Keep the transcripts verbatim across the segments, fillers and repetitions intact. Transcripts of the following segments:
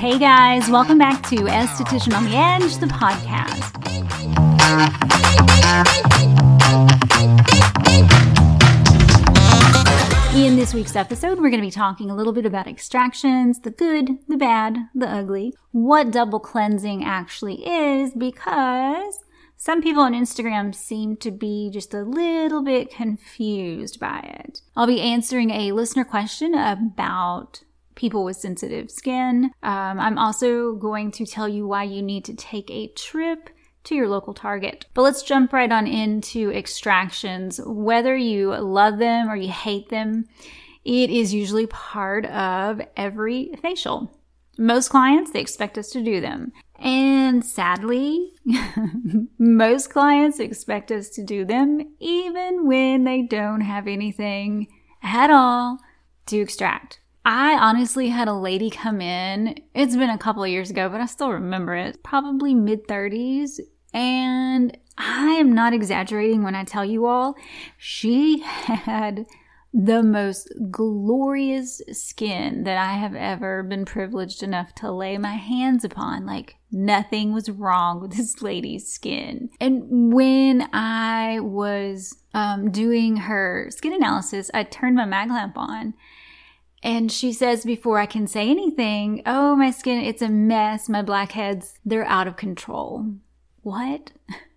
Hey guys, welcome back to Esthetician on the Edge, the podcast. In this week's episode, we're going to be talking a little bit about extractions, the good, the bad, the ugly, what double cleansing actually is, because some people on Instagram seem to be just a little bit confused by it. I'll be answering a listener question about people with sensitive skin. Um, I'm also going to tell you why you need to take a trip to your local Target. But let's jump right on into extractions. Whether you love them or you hate them, it is usually part of every facial. Most clients, they expect us to do them. And sadly, most clients expect us to do them even when they don't have anything at all to extract. I honestly had a lady come in, it's been a couple of years ago, but I still remember it, probably mid thirties, and I am not exaggerating when I tell you all, she had the most glorious skin that I have ever been privileged enough to lay my hands upon. Like, nothing was wrong with this lady's skin. And when I was um, doing her skin analysis, I turned my mag lamp on. And she says before I can say anything, oh, my skin, it's a mess. My blackheads, they're out of control. What?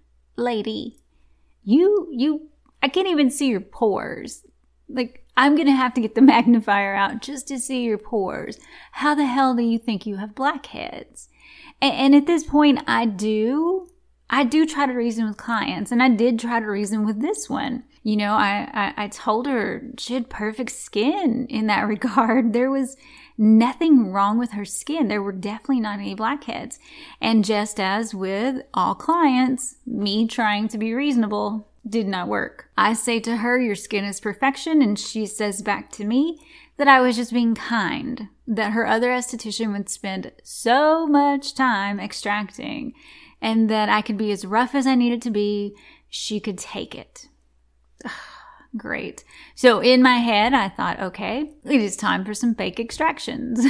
Lady, you, you, I can't even see your pores. Like, I'm going to have to get the magnifier out just to see your pores. How the hell do you think you have blackheads? And, and at this point, I do, I do try to reason with clients. And I did try to reason with this one. You know, I, I, I told her she had perfect skin in that regard. There was nothing wrong with her skin. There were definitely not any blackheads. And just as with all clients, me trying to be reasonable did not work. I say to her, your skin is perfection. And she says back to me that I was just being kind, that her other esthetician would spend so much time extracting and that I could be as rough as I needed to be. She could take it. Great. So in my head, I thought, okay, it is time for some fake extractions.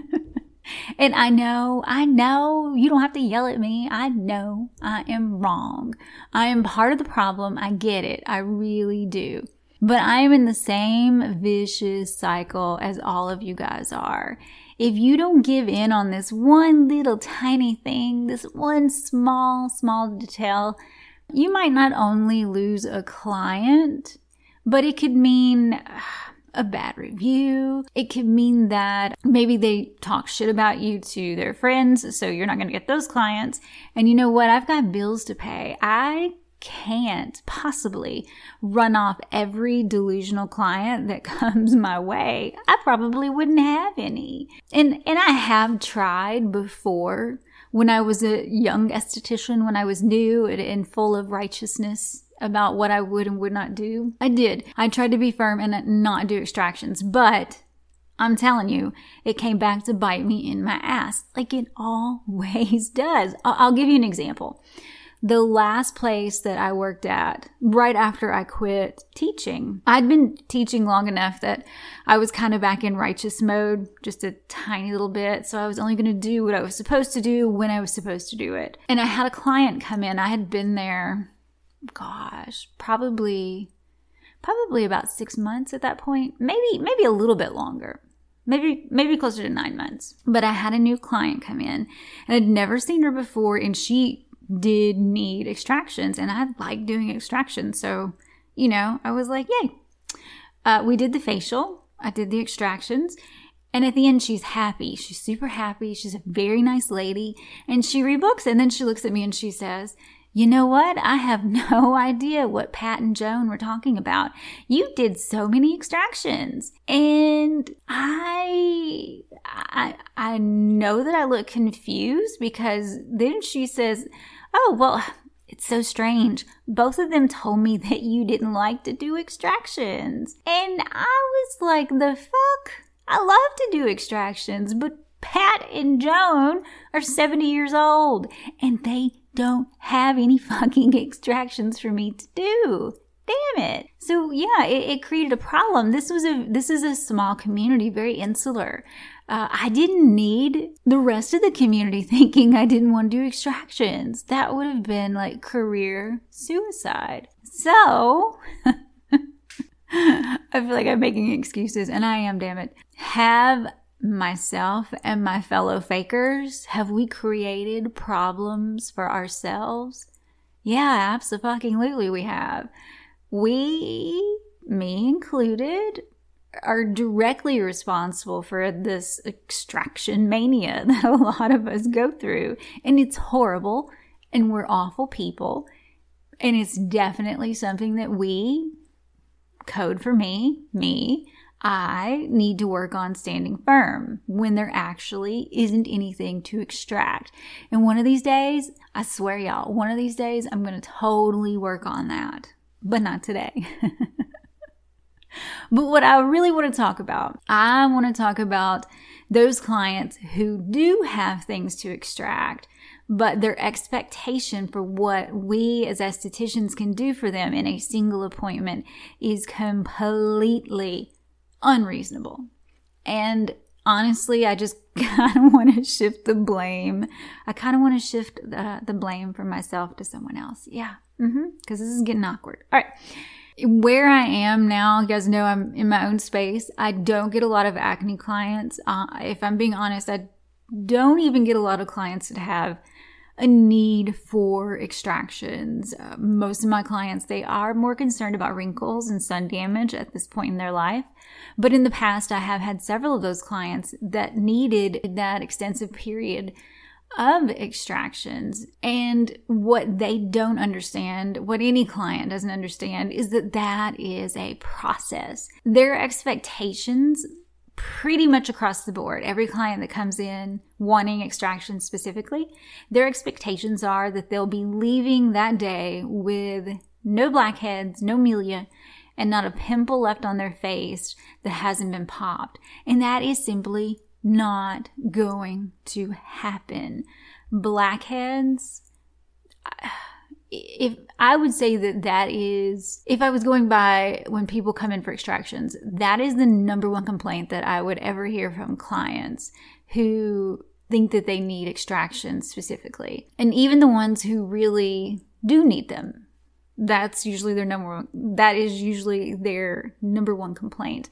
And I know, I know, you don't have to yell at me. I know I am wrong. I am part of the problem. I get it. I really do. But I am in the same vicious cycle as all of you guys are. If you don't give in on this one little tiny thing, this one small, small detail, you might not only lose a client, but it could mean a bad review. It could mean that maybe they talk shit about you to their friends, so you're not going to get those clients. And you know what? I've got bills to pay. I can't possibly run off every delusional client that comes my way. I probably wouldn't have any. And and I have tried before. When I was a young esthetician, when I was new and full of righteousness about what I would and would not do, I did. I tried to be firm and not do extractions, but I'm telling you, it came back to bite me in my ass, like it always does. I'll give you an example. The last place that I worked at, right after I quit teaching, I'd been teaching long enough that I was kind of back in righteous mode, just a tiny little bit. So I was only going to do what I was supposed to do when I was supposed to do it. And I had a client come in. I had been there, gosh, probably, probably about six months at that point. Maybe, maybe a little bit longer. Maybe, maybe closer to nine months. But I had a new client come in and I'd never seen her before, and she did need extractions, and I like doing extractions. So, you know, I was like, yay. Uh, we did the facial. I did the extractions. And at the end, she's happy. She's super happy. She's a very nice lady. And she rebooks. And then she looks at me and she says, you know what? I have no idea what Pat and Joan were talking about. You did so many extractions. And I, I, I know that I look confused, because then she says, oh, well, it's so strange. Both of them told me that you didn't like to do extractions. And I was like, the fuck? I love to do extractions, but Pat and Joan are seventy years old and they don't have any fucking extractions for me to do. damn it. So yeah, it, it created a problem. This was a this is a small community, very insular. Uh, I didn't need the rest of the community thinking I didn't want to do extractions. That would have been like career suicide. So I feel like I'm making excuses, and I am, damn it. Have myself and my fellow fakers, have we created problems for ourselves? Yeah, absolutely we have. We, me included, are directly responsible for this extraction mania that a lot of us go through. And it's horrible, and we're awful people. And it's definitely something that we, code for me, me, I need to work on standing firm when there actually isn't anything to extract. And one of these days, I swear y'all, one of these days I'm going to totally work on that. But not today. But what I really want to talk about, I want to talk about those clients who do have things to extract, but their expectation for what we as estheticians can do for them in a single appointment is completely unreasonable. And honestly, I just kind of want to shift the blame. I kind of want to shift the, the blame from myself to someone else. Yeah. Mm-hmm. Because this is getting awkward. All right. Where I am now, you guys know I'm in my own space. I don't get a lot of acne clients. Uh, if I'm being honest, I don't even get a lot of clients that have a need for extractions. Uh, most of my clients, they are more concerned about wrinkles and sun damage at this point in their life. But in the past, I have had several of those clients that needed that extensive period of extractions. And what they don't understand, what any client doesn't understand, is that that is a process. Their expectations pretty much across the board, every client that comes in wanting extraction specifically, their expectations are that they'll be leaving that day with no blackheads, no milia, and not a pimple left on their face that hasn't been popped. And that is simply not going to happen. Blackheads, if I would say that that is, if I was going by when people come in for extractions, that is the number one complaint that I would ever hear from clients who think that they need extractions specifically. And even the ones who really do need them, that's usually their number one, that is usually their number one complaint.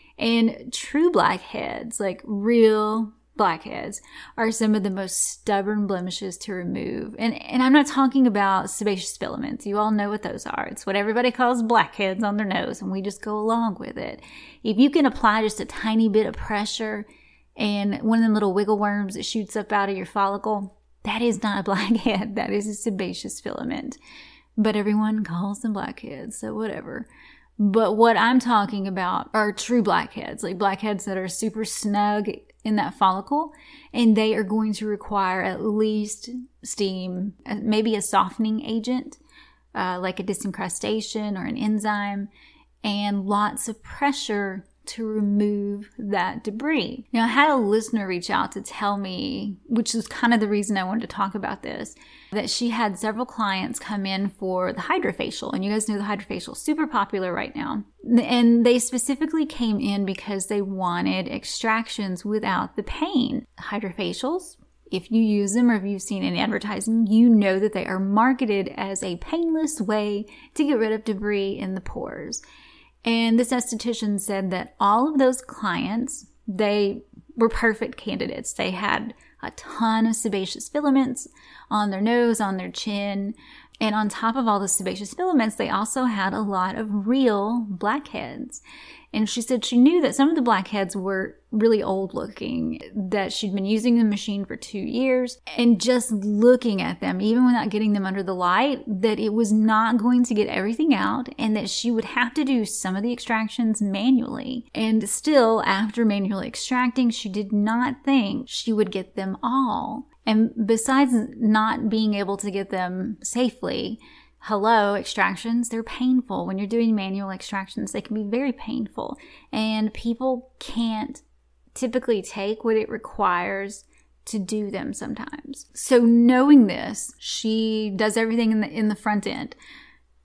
And true blackheads, like real blackheads, are some of the most stubborn blemishes to remove. And and I'm not talking about sebaceous filaments. You all know what those are. It's what everybody calls blackheads on their nose, and we just go along with it. If you can apply just a tiny bit of pressure and one of them little wiggle worms that shoots up out of your follicle, that is not a blackhead. That is a sebaceous filament. But everyone calls them blackheads, so whatever. But what I'm talking about are true blackheads, like blackheads that are super snug in that follicle, and they are going to require at least steam, maybe a softening agent, uh, like a disincrustation or an enzyme, and lots of pressure to remove that debris. Now, I had a listener reach out to tell me, which is kind of the reason I wanted to talk about this, that she had several clients come in for the hydrofacial. And you guys know the hydrofacial is super popular right now. And they specifically came in because they wanted extractions without the pain. Hydrofacials, if you use them or if you've seen any advertising, you know that they are marketed as a painless way to get rid of debris in the pores. And this esthetician said that all of those clients, they were perfect candidates. They had a ton of sebaceous filaments on their nose, on their chin. And on top of all the sebaceous filaments, they also had a lot of real blackheads. And she said she knew that some of the blackheads were really old looking, that she'd been using the machine for two years. And just looking at them, even without getting them under the light, that it was not going to get everything out and that she would have to do some of the extractions manually. And still, after manually extracting, she did not think she would get them all. And besides not being able to get them safely, hello, extractions, they're painful. When you're doing manual extractions, they can be very painful. And people can't typically take what it requires to do them sometimes. So knowing this, she does everything in the in the front end.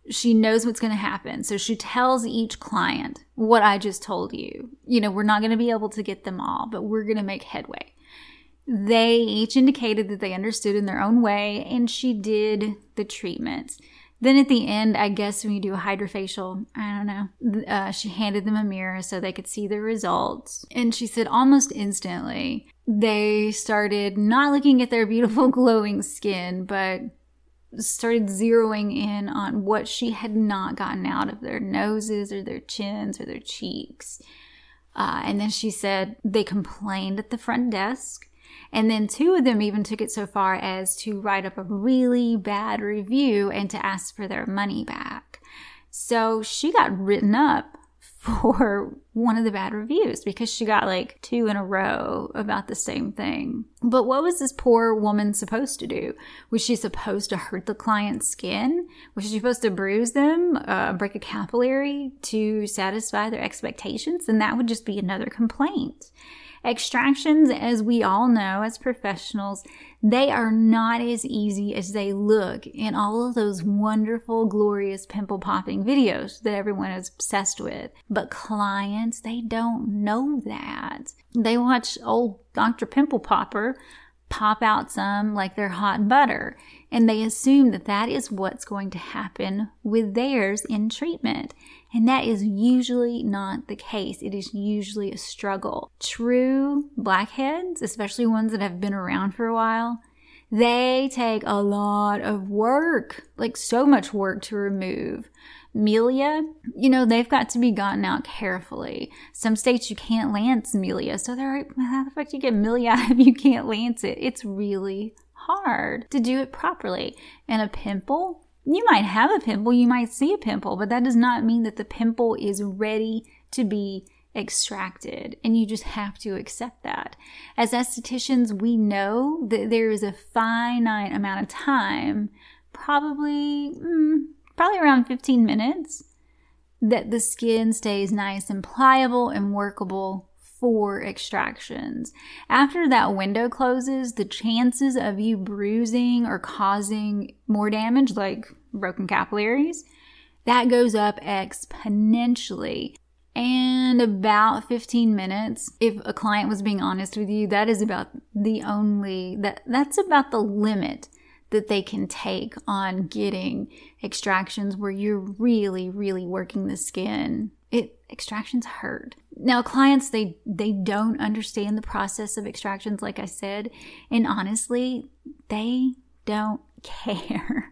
She knows what's going to happen. So she tells each client what I just told you. You know, we're not going to be able to get them all, but we're going to make headway. They each indicated that they understood in their own way, and she did the treatments. Then at the end, I guess when you do a hydrofacial, I don't know, uh, she handed them a mirror so they could see the results. And she said almost instantly, they started not looking at their beautiful glowing skin, but started zeroing in on what she had not gotten out of their noses or their chins or their cheeks. Uh, and then she said they complained at the front desk. And then two of them even took it so far as to write up a really bad review and to ask for their money back. So she got written up for one of the bad reviews because she got like two in a row about the same thing. But what was this poor woman supposed to do? Was she supposed to hurt the client's skin? Was she supposed to bruise them, uh, break a capillary to satisfy their expectations? And that would just be another complaint. Extractions, as we all know as professionals, they are not as easy as they look in all of those wonderful, glorious pimple popping videos that everyone is obsessed with. But clients, they don't know that. They watch old Doctor Pimple Popper pop out some like they're hot butter, and they assume that that is what's going to happen with theirs in treatment. And that is usually not the case. It is usually a struggle. True blackheads, especially ones that have been around for a while, they take a lot of work, like so much work to remove. Milia, you know, they've got to be gotten out carefully. Some states you can't lance milia, so they're like, how the fuck do you get milia if you can't lance it? It's really hard to do it properly. And a pimple, you might have a pimple, you might see a pimple, but that does not mean that the pimple is ready to be extracted, and you just have to accept that. As estheticians, we know that there is a finite amount of time, probably, mm, probably around fifteen minutes, that the skin stays nice and pliable and workable for extractions. After that window closes, the chances of you bruising or causing more damage, like broken capillaries, that goes up exponentially. And about fifteen minutes, if a client was being honest with you, that is about the only, that that's about the limit that they can take on getting extractions where you're really, really working the skin. It extractions hurt. Now, clients, they they don't understand the process of extractions, like I said, and honestly, they don't care.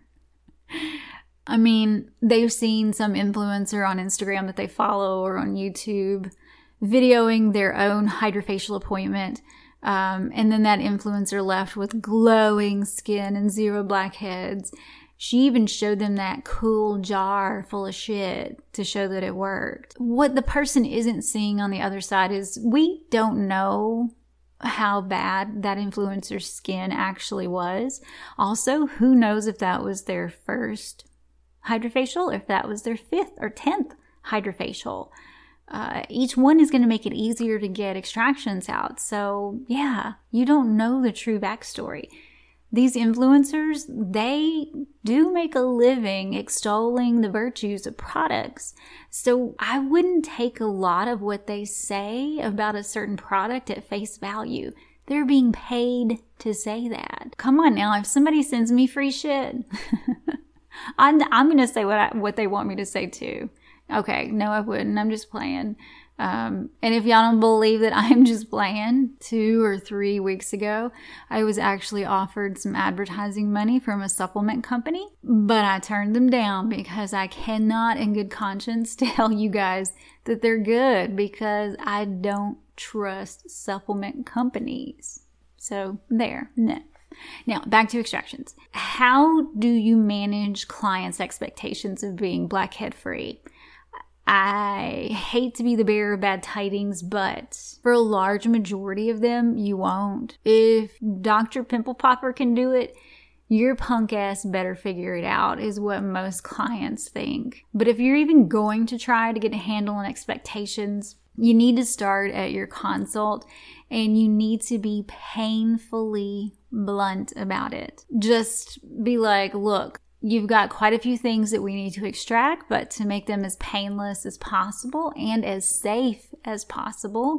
I mean, they've seen some influencer on Instagram that they follow or on YouTube videoing their own hydrofacial appointment. Um, and then that influencer left with glowing skin and zero blackheads. She even showed them that cool jar full of shit to show that it worked. What the person isn't seeing on the other side is we don't know how bad that influencer's skin actually was. Also, who knows if that was their first hydrofacial, or if that was their fifth or tenth hydrofacial. Uh, each one is going to make it easier to get extractions out. So yeah, you don't know the true backstory. These influencers, they do make a living extolling the virtues of products. So I wouldn't take a lot of what they say about a certain product at face value. They're being paid to say that. Come on now, if somebody sends me free shit, I'm, I'm going to say what I, what they want me to say too. Okay, no, I wouldn't. I'm just playing. Um, and if y'all don't believe that I'm just playing, two or three weeks ago, I was actually offered some advertising money from a supplement company, but I turned them down because I cannot in good conscience tell you guys that they're good because I don't trust supplement companies. So there, no. Now, back to extractions. How do you manage clients' expectations of being blackhead free? I hate to be the bearer of bad tidings, but for a large majority of them, you won't. If Doctor Pimple Popper can do it, your punk ass better figure it out, is what most clients think. But if you're even going to try to get a handle on expectations, you need to start at your consult, and you need to be painfully blunt about it. Just be like, look, you've got quite a few things that we need to extract, but to make them as painless as possible and as safe as possible,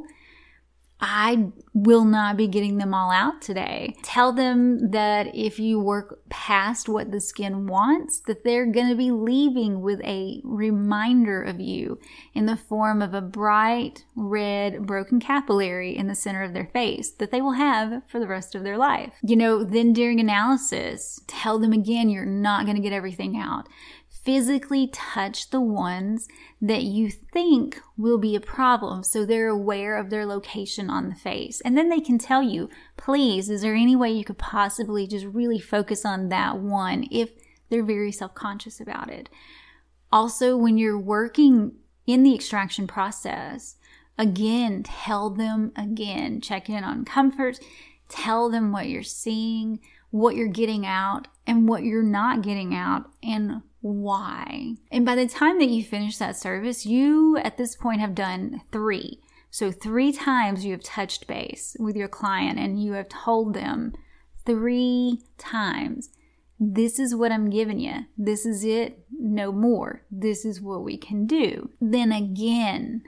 I will not be getting them all out today. Tell them that if you work past what the skin wants, that they're going to be leaving with a reminder of you in the form of a bright red broken capillary in the center of their face that they will have for the rest of their life. You know, then during analysis, tell them again, you're not going to get everything out. Physically touch the ones that you think will be a problem so they're aware of their location on the face. And then they can tell you, please, is there any way you could possibly just really focus on that one if they're very self-conscious about it. Also, when you're working in the extraction process, again, tell them again, check in on comfort, tell them what you're seeing, what you're getting out, and what you're not getting out, and why. And by the time that you finish that service, you at this point have done three. So three times you have touched base with your client and you have told them three times, this is what I'm giving you. This is it. No more. This is what we can do. Then again,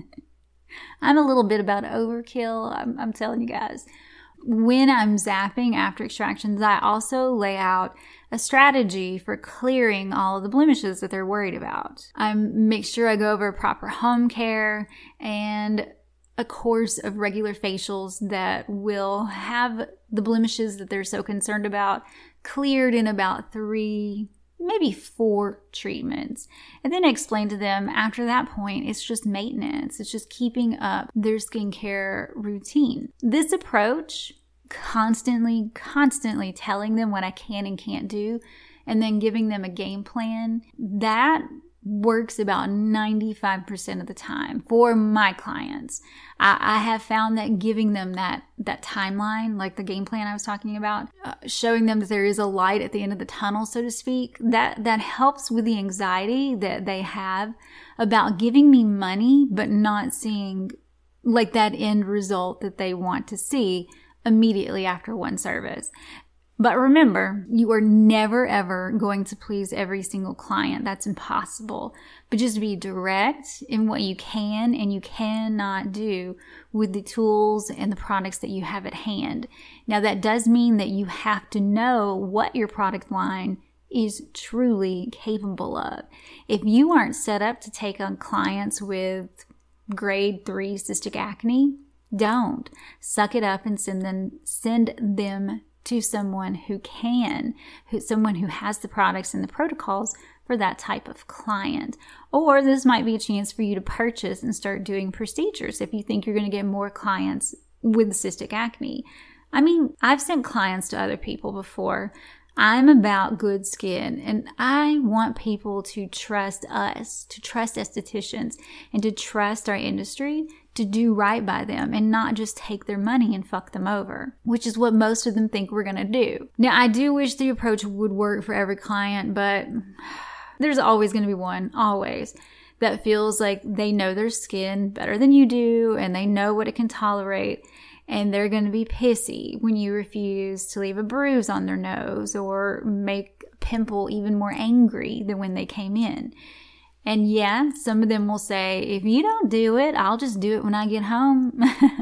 I'm a little bit about overkill. I'm, I'm telling you guys. When I'm zapping after extractions, I also lay out a strategy for clearing all of the blemishes that they're worried about. I make sure I go over proper home care and a course of regular facials that will have the blemishes that they're so concerned about cleared in about three, maybe four treatments. And then I explain to them after that point, it's just maintenance. It's just keeping up their skincare routine. This approach, constantly, constantly telling them what I can and can't do, and then giving them a game plan, that works about ninety-five percent of the time for my clients. I, I have found that giving them that that timeline, like the game plan I was talking about, uh, showing them that there is a light at the end of the tunnel, so to speak, that that helps with the anxiety that they have about giving me money but not seeing like that end result that they want to see immediately after one service. But remember, you are never, ever going to please every single client. That's impossible. But just be direct in what you can and you cannot do with the tools and the products that you have at hand. Now, that does mean that you have to know what your product line is truly capable of. If you aren't set up to take on clients with grade three cystic acne, don't. Suck it up and send them, send them to someone who can, who, someone who has the products and the protocols for that type of client. Or this might be a chance for you to purchase and start doing procedures if you think you're going to get more clients with cystic acne. I mean, I've sent clients to other people before. I'm about good skin, and I want people to trust us, to trust estheticians, and to trust our industry to do right by them and not just take their money and fuck them over, which is what most of them think we're going to do. Now, I do wish the approach would work for every client, but there's always going to be one, always, that feels like they know their skin better than you do and they know what it can tolerate. And they're going to be pissy when you refuse to leave a bruise on their nose or make a pimple even more angry than when they came in. And yeah, some of them will say, if you don't do it, I'll just do it when I get home.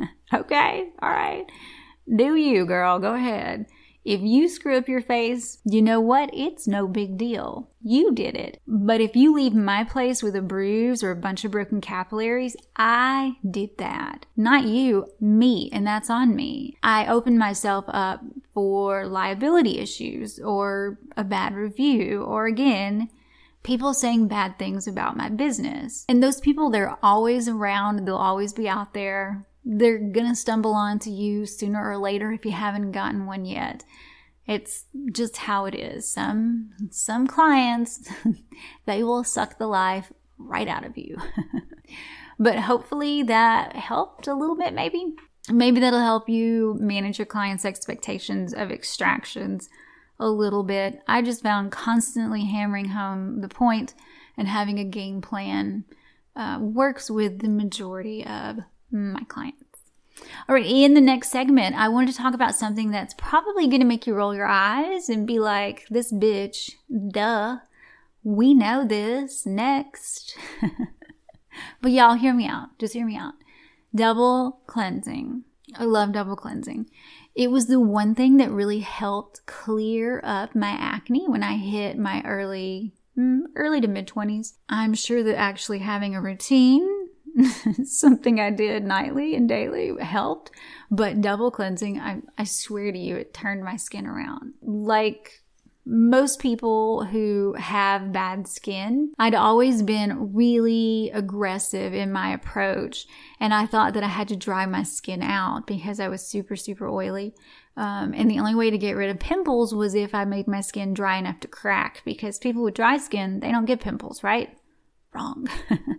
Okay, all right. Do you, girl, go ahead. If you screw up your face, you know what? It's no big deal. You did it. But if you leave my place with a bruise or a bunch of broken capillaries, I did that. Not you, me, and that's on me. I opened myself up for liability issues or a bad review or, again, people saying bad things about my business. And those people, they're always around. They'll always be out there. They're going to stumble onto you sooner or later if you haven't gotten one yet. It's just how it is. Some some clients, they will suck the life right out of you. But hopefully that helped a little bit maybe. Maybe that'll help you manage your clients' expectations of extractions a little bit. I just found constantly hammering home the point and having a game plan uh, works with the majority of my clients. All right, in the next segment, I wanted to talk about something that's probably going to make you roll your eyes and be like, this bitch, duh, we know this. Next. But y'all, hear me out. Just hear me out. Double cleansing. I love double cleansing. It was the one thing that really helped clear up my acne when I hit my early, early to mid-twenties. I'm sure that actually having a routine, something I did nightly and daily, helped. But double cleansing, I, I swear to you, it turned my skin around. Like most people who have bad skin, I'd always been really aggressive in my approach. And I thought that I had to dry my skin out because I was super, super oily. Um, and the only way to get rid of pimples was if I made my skin dry enough to crack. Because people with dry skin, they don't get pimples, right? Wrong.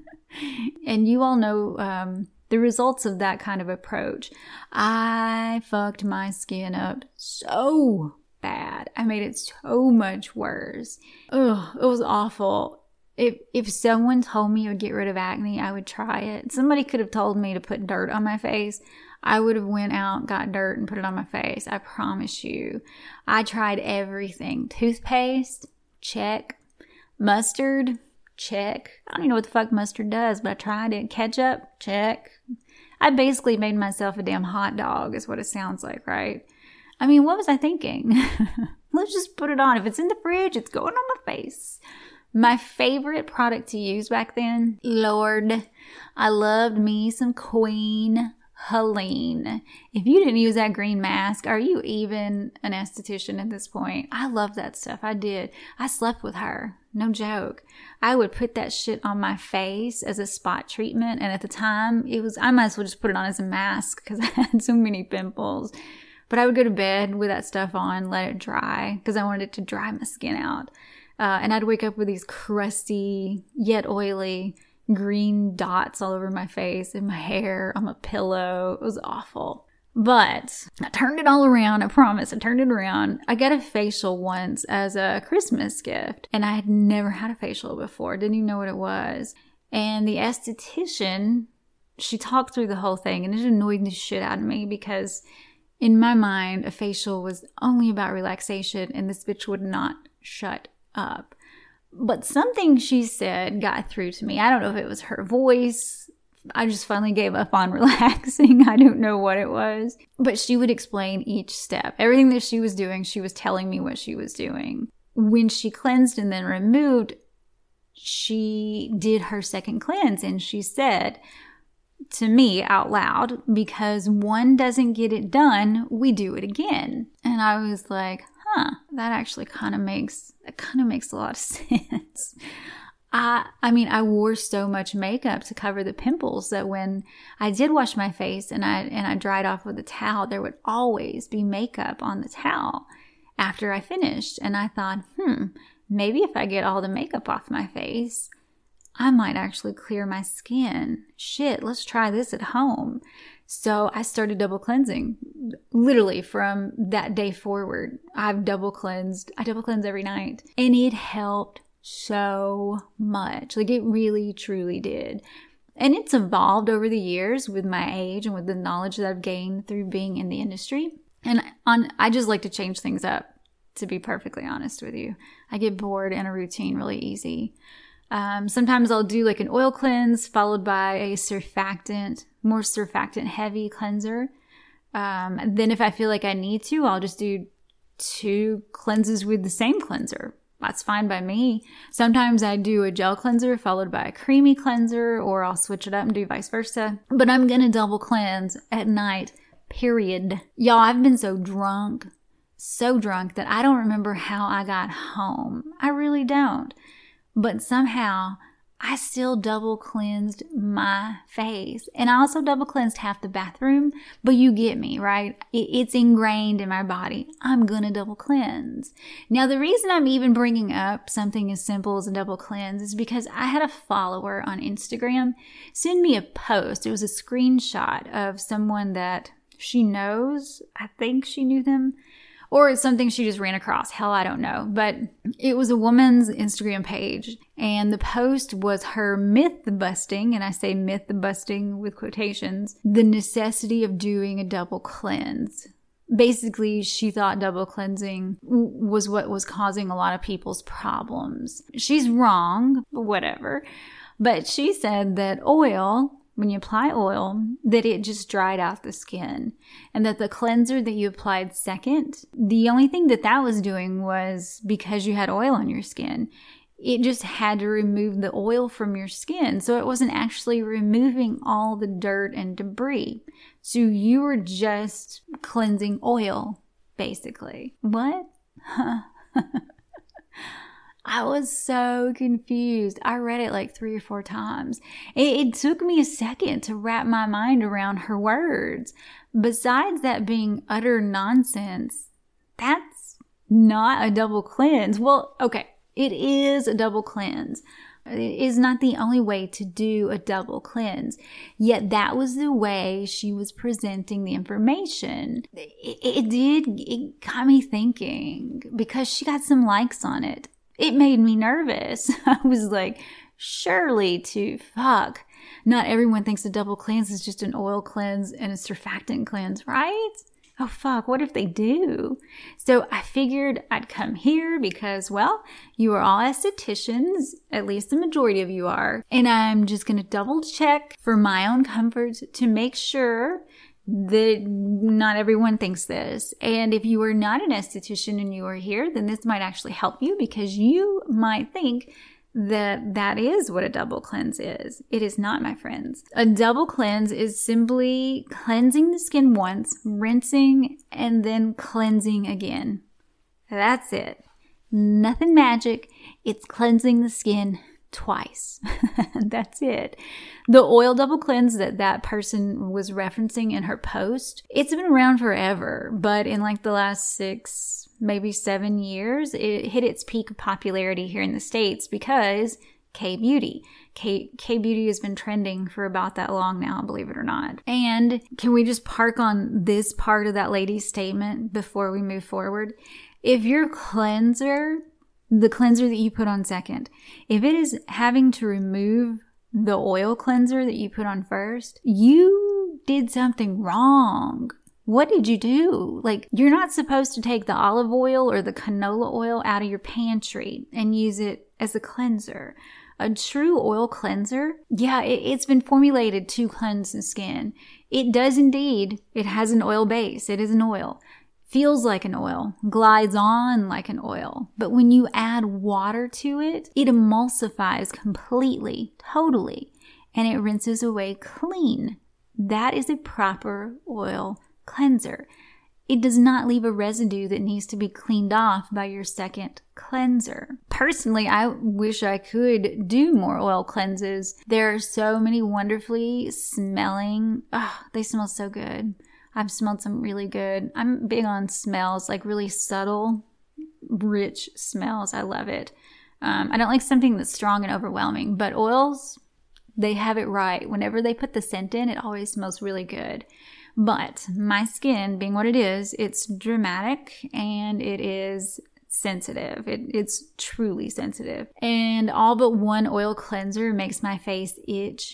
And you all know um, the results of that kind of approach. I fucked my skin up so bad. I made it so much worse. Ugh, it was awful. If if someone told me it would get rid of acne, I would try it. Somebody could have told me to put dirt on my face. I would have went out, got dirt, and put it on my face. I promise you. I tried everything. Toothpaste, check. Mustard, check. I don't even know what the fuck mustard does, but I tried it. Ketchup, check. I basically made myself a damn hot dog is what it sounds like, right? I mean, what was I thinking? Let's just put it on. If it's in the fridge, it's going on my face. My favorite product to use back then, Lord, I loved me some Queen Helene. If you didn't use that green mask, are you even an esthetician at this point? I love that stuff. I did. I slept with her. No joke. I would put that shit on my face as a spot treatment. And at the time, it was, I might as well just put it on as a mask because I had so many pimples. But I would go to bed with that stuff on, let it dry, because I wanted it to dry my skin out. Uh, and I'd wake up with these crusty, yet oily, green dots all over my face, and my hair, on my pillow. It was awful. But I turned it all around, I promise. I turned it around. I got a facial once as a Christmas gift, and I had never had a facial before. Didn't even know what it was. And the esthetician, she talked through the whole thing, and it annoyed the shit out of me because in my mind, a facial was only about relaxation, and this bitch would not shut up. But something she said got through to me. I don't know if it was her voice. I just finally gave up on relaxing. I don't know what it was. But she would explain each step. Everything that she was doing, she was telling me what she was doing. When she cleansed and then removed, she did her second cleanse, and she said to me out loud, because one doesn't get it done, we do it again. And I was like, huh, that actually kind of makes, that kind of makes a lot of sense. I, I mean, I wore so much makeup to cover the pimples that when I did wash my face and I, and I dried off with a towel, there would always be makeup on the towel after I finished. And I thought, hmm, maybe if I get all the makeup off my face, I might actually clear my skin. Shit, let's try this at home. So I started double cleansing. Literally from that day forward, I've double cleansed. I double cleanse every night. And it helped so much. Like it really, truly did. And it's evolved over the years with my age and with the knowledge that I've gained through being in the industry. And on, I just like to change things up, to be perfectly honest with you. I get bored in a routine really easy. Um, sometimes I'll do like an oil cleanse followed by a surfactant, more surfactant heavy cleanser. Um, then if I feel like I need to, I'll just do two cleanses with the same cleanser. That's fine by me. Sometimes I do a gel cleanser followed by a creamy cleanser, or I'll switch it up and do vice versa. But I'm going to double cleanse at night, period. Y'all, I've been so drunk, so drunk that I don't remember how I got home. I really don't. But somehow I still double cleansed my face. And I also double cleansed half the bathroom. But you get me, right? It's ingrained in my body. I'm going to double cleanse. Now, the reason I'm even bringing up something as simple as a double cleanse is because I had a follower on Instagram send me a post. It was a screenshot of someone that she knows. I think she knew them. Or it's something she just ran across. Hell, I don't know. But it was a woman's Instagram page. And the post was her myth busting, and I say myth busting with quotations, the necessity of doing a double cleanse. Basically, she thought double cleansing was what was causing a lot of people's problems. She's wrong, whatever. But she said that oil, when you apply oil, that it just dried out the skin. And that the cleanser that you applied second, the only thing that that was doing was because you had oil on your skin. It just had to remove the oil from your skin. So it wasn't actually removing all the dirt and debris. So you were just cleansing oil, basically. What? Huh. I was so confused. I read it like three or four times. It, it took me a second to wrap my mind around her words. Besides that being utter nonsense, that's not a double cleanse. Well, okay. It is a double cleanse. It is not the only way to do a double cleanse. Yet that was the way she was presenting the information. It, it did, it got me thinking because she got some likes on it. It made me nervous. I was like, surely to fuck. Not everyone thinks a double cleanse is just an oil cleanse and a surfactant cleanse, right? Oh, fuck, what if they do? So I figured I'd come here because, well, you are all estheticians, at least the majority of you are, and I'm just going to double check for my own comfort to make sure that not everyone thinks this. And if you are not an esthetician and you are here, then this might actually help you because you might think that that is what a double cleanse is. It is not, my friends. A double cleanse is simply cleansing the skin once, rinsing, and then cleansing again. That's it. Nothing magic. It's cleansing the skin twice. That's it. The oil double cleanse that that person was referencing in her post, it's been around forever, but in like the last six, maybe seven years, it hit its peak of popularity here in the States because K-beauty. K- K-beauty has been trending for about that long now, believe it or not. And can we just park on this part of that lady's statement before we move forward? If your cleanser, the cleanser that you put on second, if it is having to remove the oil cleanser that you put on first, you did something wrong. What did you do? Like, you're not supposed to take the olive oil or the canola oil out of your pantry and use it as a cleanser. A true oil cleanser, yeah, it, it's been formulated to cleanse the skin. It does indeed. It has an oil base. It is an oil. Feels like an oil, glides on like an oil. But when you add water to it, it emulsifies completely, totally, and it rinses away clean. That is a proper oil cleanser. It does not leave a residue that needs to be cleaned off by your second cleanser. Personally, I wish I could do more oil cleanses. There are so many wonderfully smelling, oh, they smell so good. I've smelled some really good. I'm big on smells, like really subtle, rich smells. I love it. Um, I don't like something that's strong and overwhelming, but oils, they have it right. Whenever they put the scent in, it always smells really good. But my skin, being what it is, it's dramatic and it is sensitive. It, it's truly sensitive. And all but one oil cleanser makes my face itch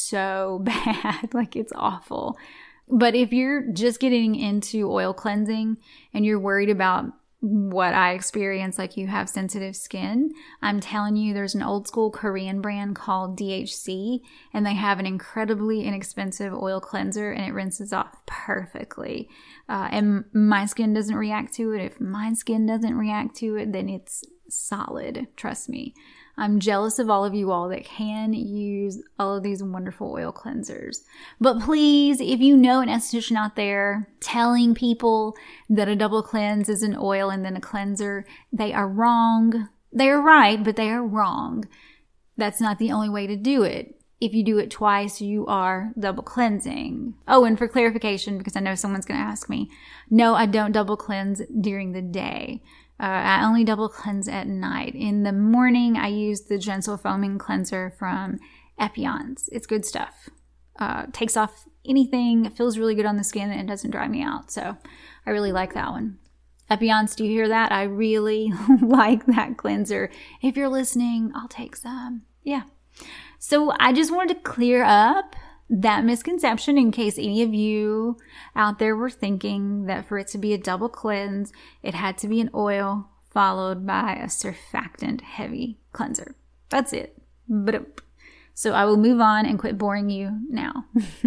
so bad. Like, it's awful. But if you're just getting into oil cleansing and you're worried about what I experience, like you have sensitive skin, I'm telling you, there's an old school Korean brand called D H C, and they have an incredibly inexpensive oil cleanser, and it rinses off perfectly. Uh, and my skin doesn't react to it. If my skin doesn't react to it, then it's solid. Trust me. I'm jealous of all of you all that can use all of these wonderful oil cleansers. But please, if you know an esthetician out there telling people that a double cleanse is an oil and then a cleanser, they are wrong. They are right, but they are wrong. That's not the only way to do it. If you do it twice, you are double cleansing. Oh, and for clarification, because I know someone's going to ask me, no, I don't double cleanse during the day. Uh, I only double cleanse at night. In the morning, I use the Gentle Foaming Cleanser from Epion's. It's good stuff. Uh, takes off anything. It feels really good on the skin and it doesn't dry me out. So I really like that one. Epions, do you hear that? I really like that cleanser. If you're listening, I'll take some. Yeah. So I just wanted to clear up that misconception in case any of you out there were thinking that for it to be a double cleanse, it had to be an oil followed by a surfactant heavy cleanser. That's it. But so I will move on and quit boring you now.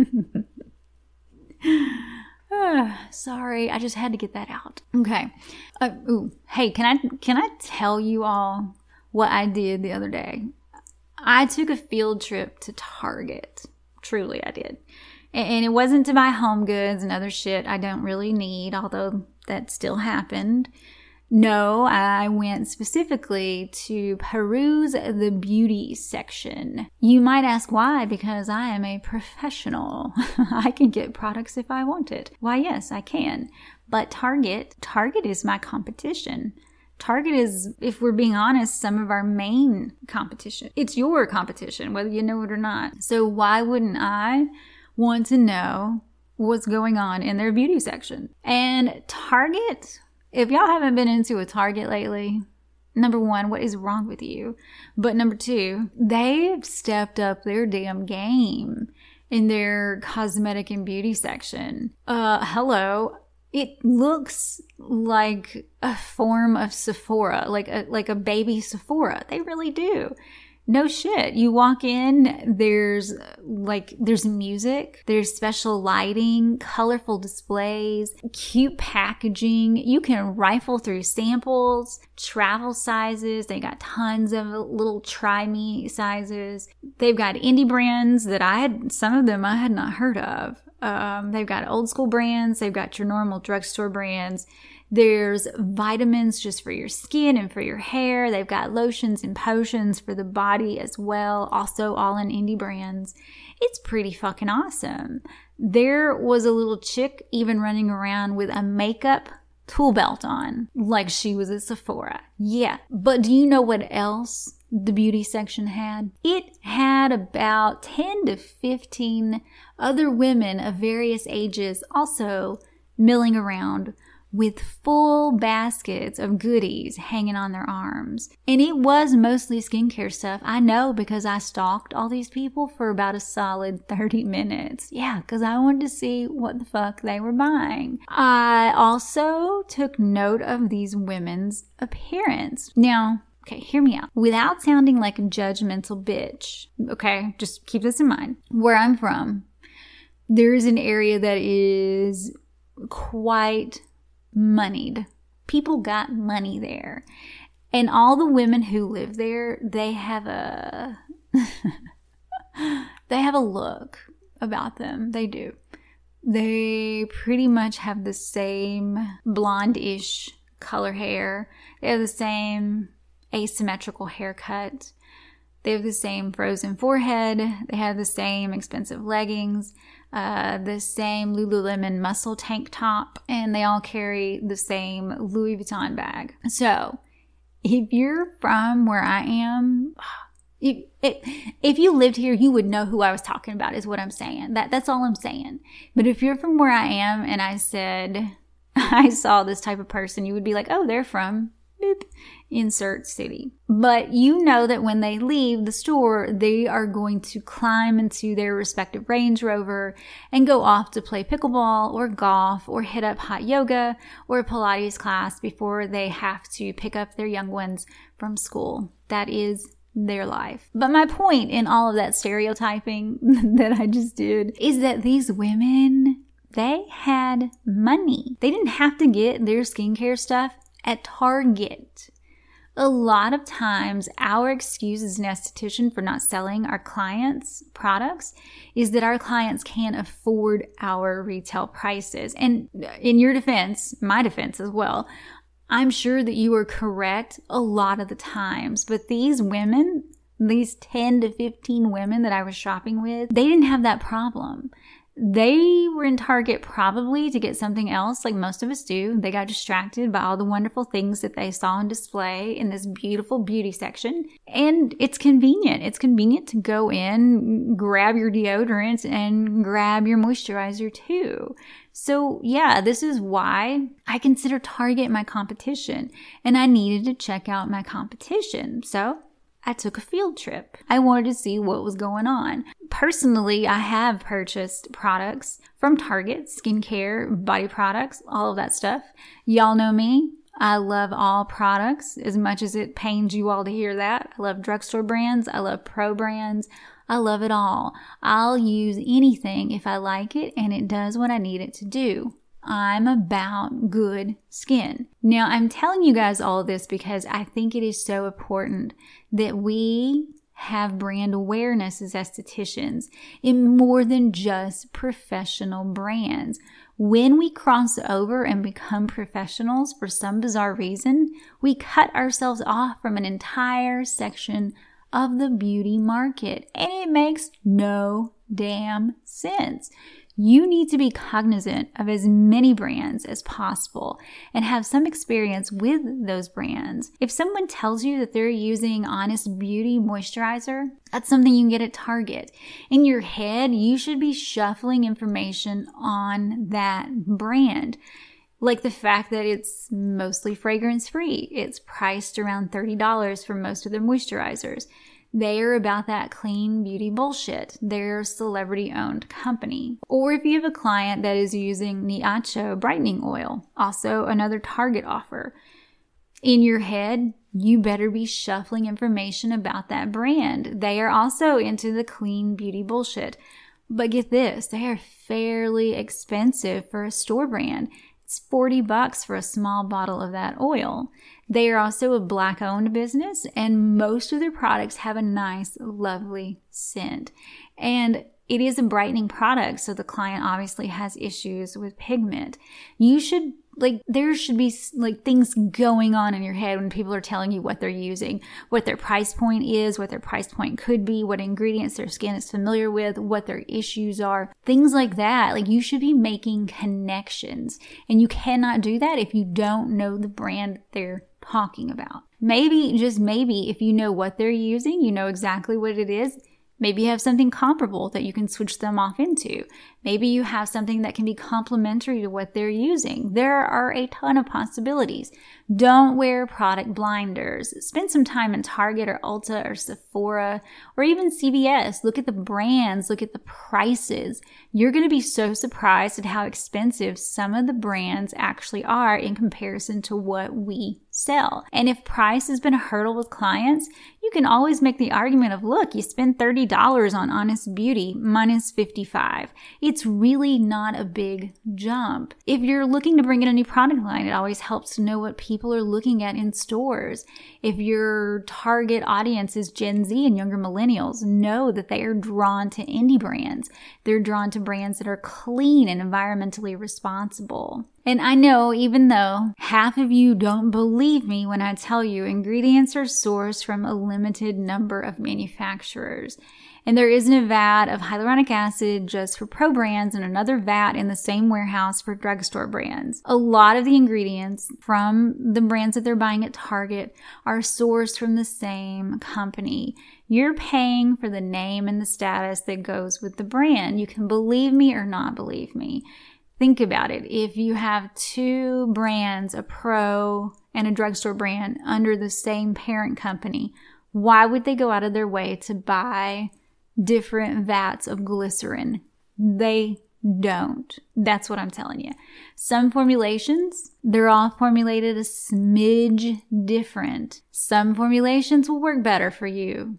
Sorry, I just had to get that out. Okay. Uh, ooh, hey, can I can I tell you all what I did the other day? I took a field trip to Target. Truly, I did. And it wasn't to buy home goods and other shit I don't really need, although that still happened. No, I went specifically to peruse the beauty section. You might ask why, because I am a professional. I can get products if I want it. Why, yes, I can. But Target, Target is my competition. Target is, if we're being honest, some of our main competition. It's your competition, whether you know it or not. So why wouldn't I want to know what's going on in their beauty section? And Target, if y'all haven't been into a Target lately, number one, what is wrong with you? But number two, they've stepped up their damn game in their cosmetic and beauty section. Uh, hello. It looks like a form of Sephora, like a like a baby Sephora. They really do. No shit. You walk in, there's like, there's music, there's special lighting, colorful displays, cute packaging. You can rifle through samples, travel sizes. They got tons of little try me sizes. They've got indie brands that I had, some of them I had not heard of. Um, they've got old school brands. They've got your normal drugstore brands. There's vitamins just for your skin and for your hair. They've got lotions and potions for the body as well. Also all in indie brands. It's pretty fucking awesome. There was a little chick even running around with a makeup tool belt on, like she was at Sephora. Yeah. But do you know what else the beauty section had? It had about ten to fifteen other women of various ages also milling around with full baskets of goodies hanging on their arms. And it was mostly skincare stuff. I know, because I stalked all these people for about a solid thirty minutes. Yeah, because I wanted to see what the fuck they were buying. I also took note of these women's appearance. Now, okay, hear me out. Without sounding like a judgmental bitch, okay, just keep this in mind. Where I'm from, there is an area that is quite moneyed. People got money there. And all the women who live there, they have a they have a look about them. They do. They pretty much have the same blonde-ish color hair. They have the same asymmetrical haircut. They have the same frozen forehead. They have the same expensive leggings, uh, the same Lululemon muscle tank top, and they all carry the same Louis Vuitton bag. So, if you're from where I am, if, if, if you lived here, you would know who I was talking about, is what I'm saying. That That's all I'm saying. But if you're from where I am and I said, I saw this type of person, you would be like, oh, they're from boop, insert city. But you know that when they leave the store, they are going to climb into their respective Range Rover and go off to play pickleball or golf or hit up hot yoga or Pilates class before they have to pick up their young ones from school. That is their life. But my point in all of that stereotyping that I just did is that these women, they had money. They didn't have to get their skincare stuff at Target. A lot of times, our excuse as an esthetician for not selling our clients' products is that our clients can't afford our retail prices. And in your defense, my defense as well, I'm sure that you are correct a lot of the times. But these women, these ten to fifteen women that I was shopping with, they didn't have that problem. They were in Target probably to get something else, like most of us do. They got distracted by all the wonderful things that they saw on display in this beautiful beauty section. And it's convenient. It's convenient to go in, grab your deodorant, and grab your moisturizer too. So yeah, this is why I consider Target my competition, and I needed to check out my competition. So I took a field trip. I wanted to see what was going on. Personally, I have purchased products from Target, skincare, body products, all of that stuff. Y'all know me. I love all products as much as it pains you all to hear that. I love drugstore brands. I love pro brands. I love it all. I'll use anything if I like it and it does what I need it to do. I'm about good skin. Now, I'm telling you guys all of this because I think it is so important that we have brand awareness as estheticians in more than just professional brands. When we cross over and become professionals for some bizarre reason, we cut ourselves off from an entire section of the beauty market, and it makes no damn sense. You need to be cognizant of as many brands as possible and have some experience with those brands. If someone tells you that they're using Honest Beauty moisturizer, that's something you can get at Target. In your head, you should be shuffling information on that brand. Like the fact that it's mostly fragrance-free. It's priced around thirty dollars for most of their moisturizers. They are about that clean beauty bullshit. They're a celebrity-owned company. Or if you have a client that is using Niacho brightening oil, also another Target offer. In your head, you better be shuffling information about that brand. They are also into the clean beauty bullshit. But get this, they are fairly expensive for a store brand. It's forty bucks for a small bottle of that oil. They are also a Black-owned business, and most of their products have a nice, lovely scent. And it is a brightening product, so the client obviously has issues with pigment. You should, like, there should be, like, things going on in your head when people are telling you what they're using, what their price point is, what their price point could be, what ingredients their skin is familiar with, what their issues are, things like that. Like, you should be making connections, and you cannot do that if you don't know the brand they're talking about. Maybe, just maybe, if you know what they're using, you know exactly what it is, maybe you have something comparable that you can switch them off into. Maybe you have something that can be complementary to what they're using. There are a ton of possibilities. Don't wear product blinders. Spend some time in Target or Ulta or Sephora or even C V S. Look at the brands. Look at the prices. You're going to be so surprised at how expensive some of the brands actually are in comparison to what we sell. And if price has been a hurdle with clients, you can always make the argument of, look, you spend thirty dollars on Honest Beauty minus fifty-five dollars. It's really not a big jump. If you're looking to bring in a new product line, it always helps to know what people are looking at in stores. If your target audience is Gen Z and younger millennials, know that they are drawn to indie brands. They're drawn to brands that are clean and environmentally responsible. And I know, even though half of you don't believe me when I tell you ingredients are sourced from a limited number of manufacturers. And there isn't a vat of hyaluronic acid just for pro brands and another vat in the same warehouse for drugstore brands. A lot of the ingredients from the brands that they're buying at Target are sourced from the same company. You're paying for the name and the status that goes with the brand. You can believe me or not believe me. Think about it. If you have two brands, a pro and a drugstore brand, under the same parent company, why would they go out of their way to buy different vats of glycerin? They don't. That's what I'm telling you. Some formulations, they're all formulated a smidge different. Some formulations will work better for you.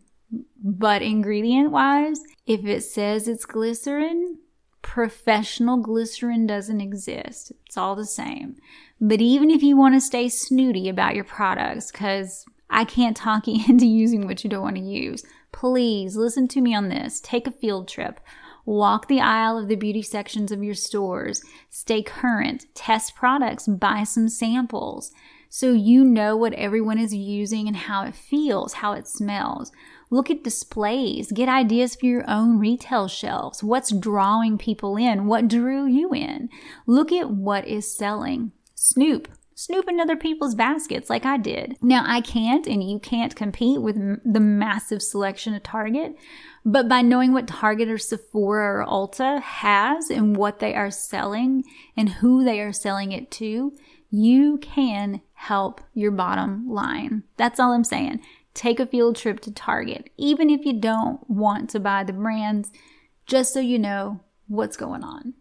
But ingredient-wise, if it says it's glycerin, professional glycerin doesn't exist. It's all the same. But even if you want to stay snooty about your products, because I can't talk you into using what you don't want to use, please listen to me on this. Take a field trip. Walk the aisle of the beauty sections of your stores. Stay current. Test products. Buy some samples so you know what everyone is using and how it feels, how it smells. Look at displays. Get ideas for your own retail shelves. What's drawing people in? What drew you in? Look at what is selling. Snoop. Snoop in other people's baskets like I did. Now, I can't and you can't compete with m- the massive selection of Target, but by knowing what Target or Sephora or Ulta has and what they are selling and who they are selling it to, you can help your bottom line. That's all I'm saying. Take a field trip to Target, even if you don't want to buy the brands, just so you know what's going on.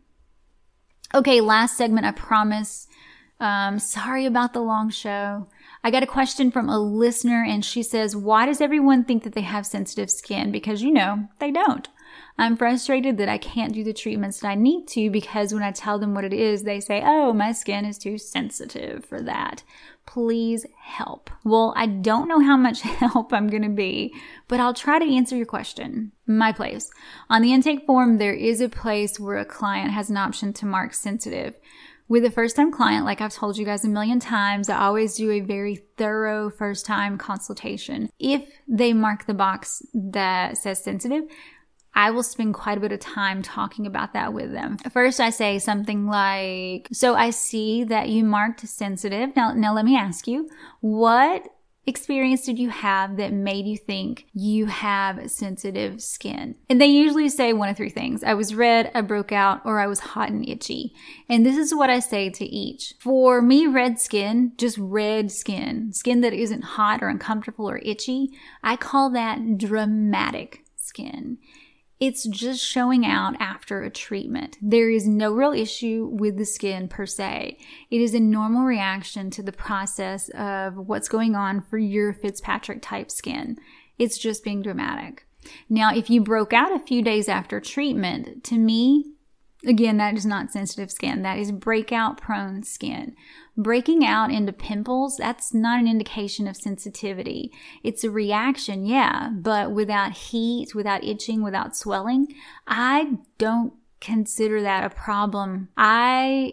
Okay, last segment, I promise. Um, sorry about the long show. I got a question from a listener and she says, why does everyone think that they have sensitive skin? Because, you know, they don't. I'm frustrated that I can't do the treatments that I need to because when I tell them what it is, they say, oh, my skin is too sensitive for that. Please help. Well, I don't know how much help I'm going to be, but I'll try to answer your question. My place. On the intake form, there is a place where a client has an option to mark sensitive. With a first-time client, like I've told you guys a million times, I always do a very thorough first-time consultation. If they mark the box that says sensitive, I will spend quite a bit of time talking about that with them. First, I say something like, so I see that you marked sensitive. Now, now let me ask you, what experience did you have that made you think you have sensitive skin? And they usually say one of three things. I was red, I broke out, or I was hot and itchy. And this is what I say to each. For me, red skin, just red skin, skin that isn't hot or uncomfortable or itchy, I call that dramatic skin. It's just showing out after a treatment. There is no real issue with the skin per se. It is a normal reaction to the process of what's going on for your Fitzpatrick type skin. It's just being dramatic. Now, if you broke out a few days after treatment, to me, again, that is not sensitive skin. That is breakout prone skin. Breaking out into pimples, that's not an indication of sensitivity. It's a reaction, yeah, but without heat, without itching, without swelling, I don't consider that a problem. I,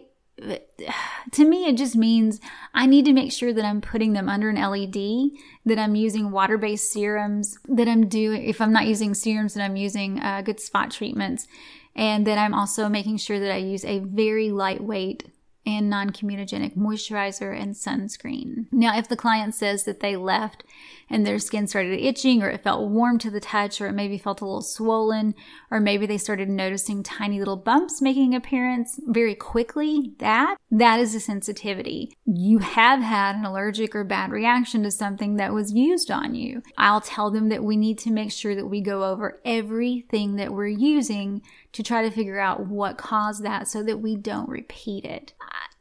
to me, it just means I need to make sure that I'm putting them under an L E D, that I'm using water-based serums, that I'm doing, if I'm not using serums, that I'm using uh, good spot treatments. And then I'm also making sure that I use a very lightweight and non-comedogenic moisturizer and sunscreen. Now, if the client says that they left and their skin started itching, or it felt warm to the touch, or it maybe felt a little swollen, or maybe they started noticing tiny little bumps making an appearance very quickly, that, that is a sensitivity. You have had an allergic or bad reaction to something that was used on you. I'll tell them that we need to make sure that we go over everything that we're using to try to figure out what caused that so that we don't repeat it.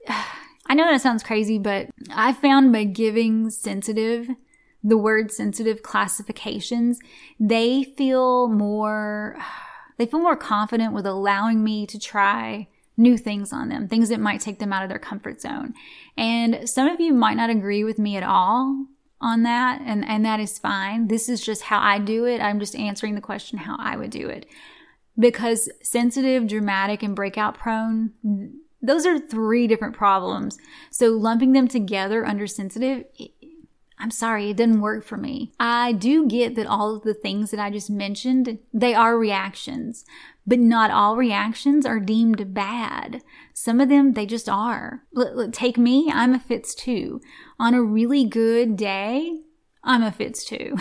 I know that sounds crazy, but I found by giving sensitive, the word sensitive classifications, they feel more, they feel more confident with allowing me to try new things on them, things that might take them out of their comfort zone. And some of you might not agree with me at all on that, and, and that is fine. This is just how I do it. I'm just answering the question how I would do it. Because sensitive, dramatic, and breakout prone, those are three different problems. So lumping them together under sensitive, I'm sorry, it didn't work for me. I do get that all of the things that I just mentioned, they are reactions, but not all reactions are deemed bad. Some of them, they just are. Take me, I'm a Fitz two. On a really good day, I'm a Fitz two.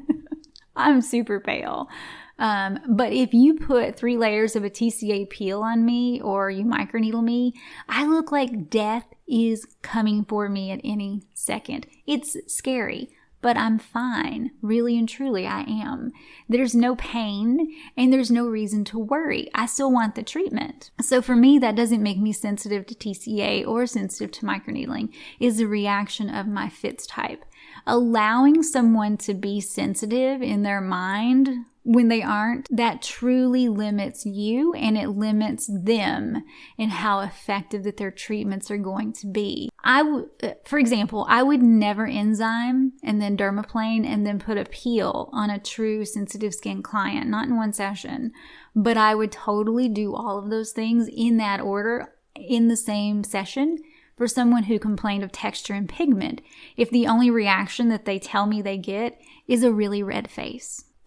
I'm super pale. Um, but if you put three layers of a T C A peel on me or you microneedle me, I look like death is coming for me at any second. It's scary, but I'm fine. Really and truly, I am. There's no pain and there's no reason to worry. I still want the treatment. So for me, that doesn't make me sensitive to T C A or sensitive to microneedling. It's a reaction of my Fitz type. Allowing someone to be sensitive in their mind when they aren't, that truly limits you and it limits them in how effective that their treatments are going to be. I w- for example, I would never enzyme and then dermaplane and then put a peel on a true sensitive skin client, not in one session, but I would totally do all of those things in that order in the same session. For someone who complained of texture and pigment, if the only reaction that they tell me they get is a really red face.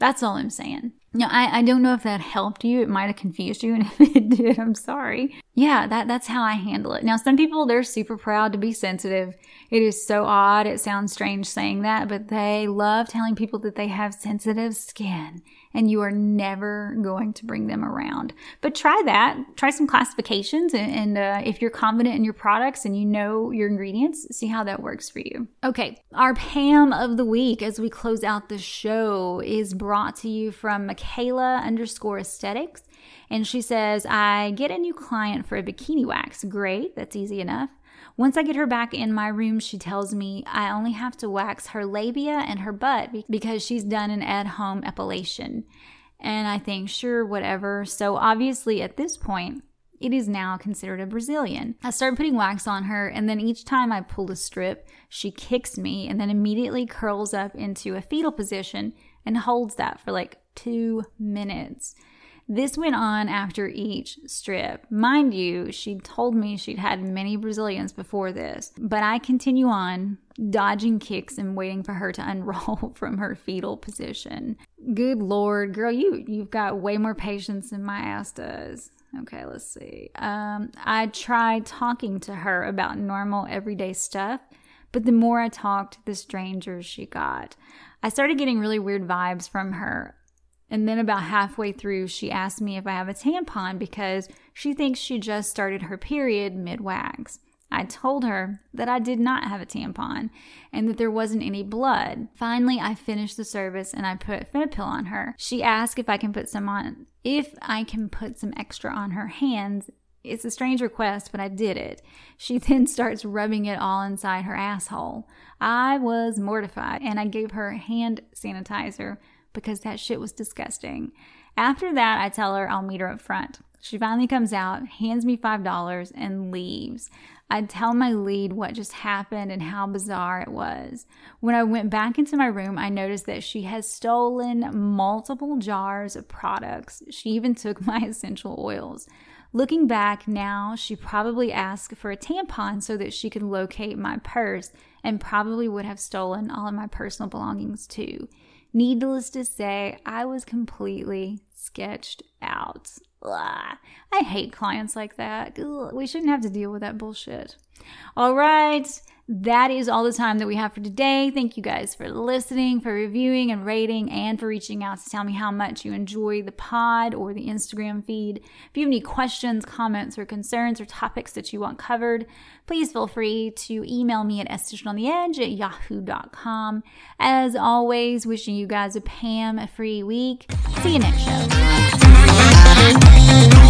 That's all I'm saying. Now, I, I don't know if that helped you. It might have confused you, and if it did, I'm sorry. Yeah, that that's how I handle it. Now, some people, they're super proud to be sensitive. It is so odd. It sounds strange saying that, but they love telling people that they have sensitive skin, and you are never going to bring them around. But try that. Try some classifications, and, and uh, if you're confident in your products and you know your ingredients, see how that works for you. Okay, our Pam of the week as we close out the show is brought to you from Michaela underscore aesthetics. And she says, I get a new client for a bikini wax. Great, that's easy enough. Once I get her back in my room, she tells me I only have to wax her labia and her butt because she's done an at-home epilation. And I think, sure, whatever. So obviously at this point, it is now considered a Brazilian. I started putting wax on her, and then each time I pull a strip, she kicks me and then immediately curls up into a fetal position and holds that for like two minutes. This went on after each strip. Mind you, she told me she'd had many Brazilians before this, but I continue on, dodging kicks and waiting for her to unroll from her fetal position. Good Lord, girl, you, you've got way more patience than my ass does. Okay, let's see. Um, I tried talking to her about normal everyday stuff, but the more I talked, the stranger she got. I started getting really weird vibes from her. And then about halfway through, she asked me if I have a tampon because she thinks she just started her period mid-wax. I told her that I did not have a tampon and that there wasn't any blood. Finally, I finished the service and I put Finapil on her. She asked if I can put some on, if I can put some extra on her hands. It's a strange request, but I did it. She then starts rubbing it all inside her asshole. I was mortified and I gave her hand sanitizer because that shit was disgusting. After that, I tell her I'll meet her up front. She finally comes out, hands me five dollars, and leaves. I tell my lead what just happened and how bizarre it was. When I went back into my room, I noticed that she has stolen multiple jars of products. She even took my essential oils. Looking back now, she probably asked for a tampon so that she could locate my purse and probably would have stolen all of my personal belongings too. Needless to say, I was completely sketched out. Ugh. I hate clients like that. Ugh. We shouldn't have to deal with that bullshit. All right. That is all the time that we have for today. Thank you guys for listening, for reviewing and rating, and for reaching out to tell me how much you enjoy the pod or the Instagram feed. If you have any questions, comments, or concerns or topics that you want covered, please feel free to email me at estheticianontheedge at yahoo dot com. As always, wishing you guys a Pam a free week. See you next show.